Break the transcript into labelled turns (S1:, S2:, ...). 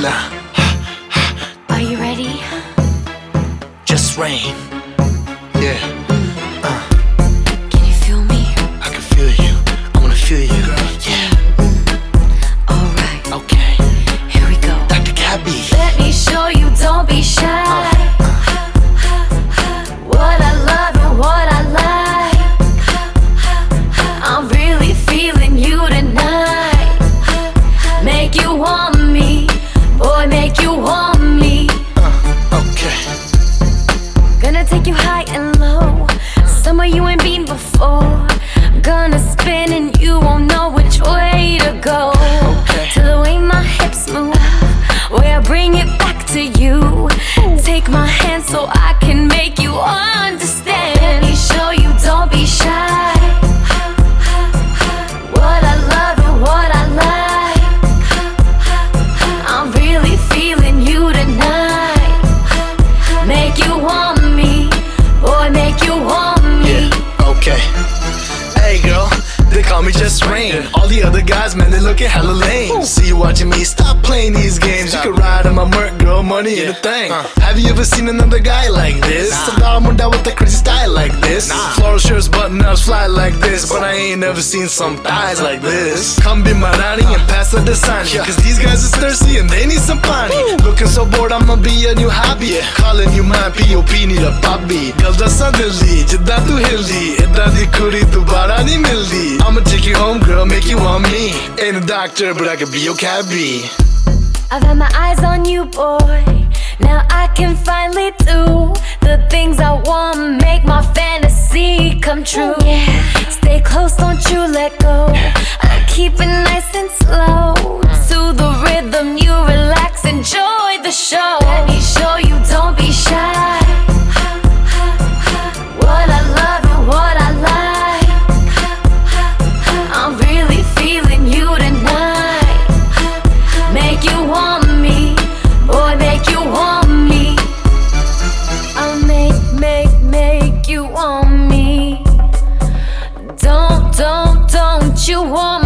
S1: tequila.
S2: Are you ready?
S1: Just rain. Yeah.
S2: Can you feel me?
S1: I can feel you. I wanna feel you. Yeah.
S2: Alright,
S1: Okay.
S2: here we go.
S1: Dr. Gabby.
S2: Let me show you, don't be shy. What I love and what I like. I'm really feeling you tonight. Make you want me, boy, make you want me.
S1: Okay.
S2: Gonna take you high and low, somewhere you ain't been before. Gonna spin and you won't know which way to go.
S1: Okay.
S2: To the way my hips move, where I bring it back to you. Take my hand so I can make you understand. Let me show you, don't be shy. What I love and what I like. I'm really feeling you tonight. Make you want me, boy, make you want me.
S1: Yeah. Okay. Hey girl, they call me Just Rain. All the other guys, man, they looking hella lame. See you watching me, stop playing these games. You can ride on my Merc, girl, money ain't a thing. Have you ever seen another guy like this? A diamond down with a crazy style like this. Floral shirts, button-ups, fly like this. But I ain't never seen some thighs like this. Come be my Rani and pass the Dasani. Cause these guys is thirsty and they need some pani. Looking so bored, I'ma be a new hobby. Calling you my P.O.P. need a puppy. Girl, that's suddenly, jidda tu hildi. Idda di kudi dubara nahi mildi. I'ma take you home, girl, make you want me. Ain't a doctor, but I could be your cabbie.
S2: I've had my eyes on you, boy. Now I can finally do the things I want, make my fantasy come true. Stay close, don't you let go. I keep it nice and slow. To the rhythm, you relax, enjoy the show. Let me show you, don't be shy. What I love and what I like. I'm really feeling you tonight. Make you want me, boy, make you want me. I'll make you want me. Don't you want me?